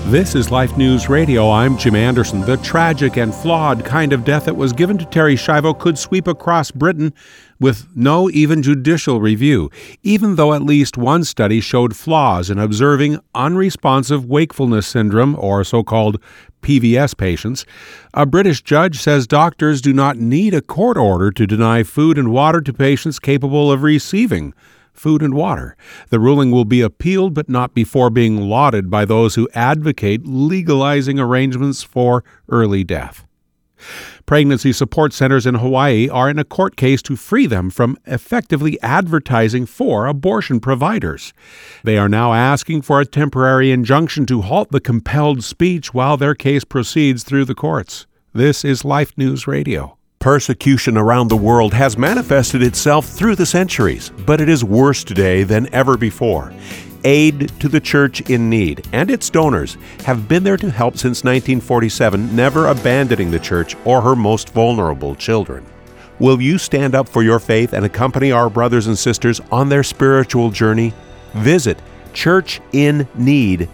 This is Life News Radio. I'm Jim Anderson. The tragic and flawed kind of death that was given to Terri Schiavo could sweep across Britain with no even judicial review, even though at least one study showed flaws in observing unresponsive wakefulness syndrome, or so-called PVS patients. A British judge says doctors do not need a court order to deny food and water to patients capable of receiving food and water. The ruling will be appealed, but not before being lauded by those who advocate legalizing arrangements for early death. Pregnancy support centers in Hawaii are in a court case to free them from effectively advertising for abortion providers. They are now asking for a temporary injunction to halt the compelled speech while their case proceeds through the courts. This is Life News Radio. Persecution around the world has manifested itself through the centuries, but it is worse today than ever before. Aid to the Church in Need and its donors have been there to help since 1947, never abandoning the Church or her most vulnerable children. Will you stand up for your faith and accompany our brothers and sisters on their spiritual journey? Visit churchinneed.org.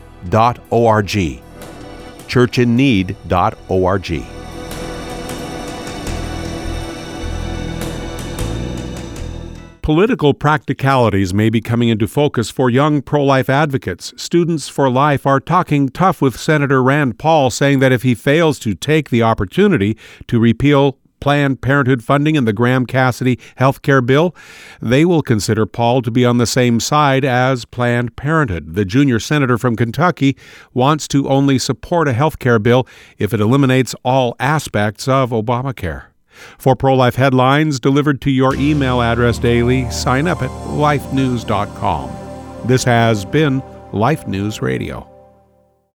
churchinneed.org. Political practicalities may be coming into focus for young pro-life advocates. Students for Life are talking tough with Senator Rand Paul, saying that if he fails to take the opportunity to repeal Planned Parenthood funding in the Graham-Cassidy health care bill, they will consider Paul to be on the same side as Planned Parenthood. The junior senator from Kentucky wants to only support a health care bill if it eliminates all aspects of Obamacare. For pro-life headlines delivered to your email address daily, sign up at lifenews.com. This has been Life News Radio.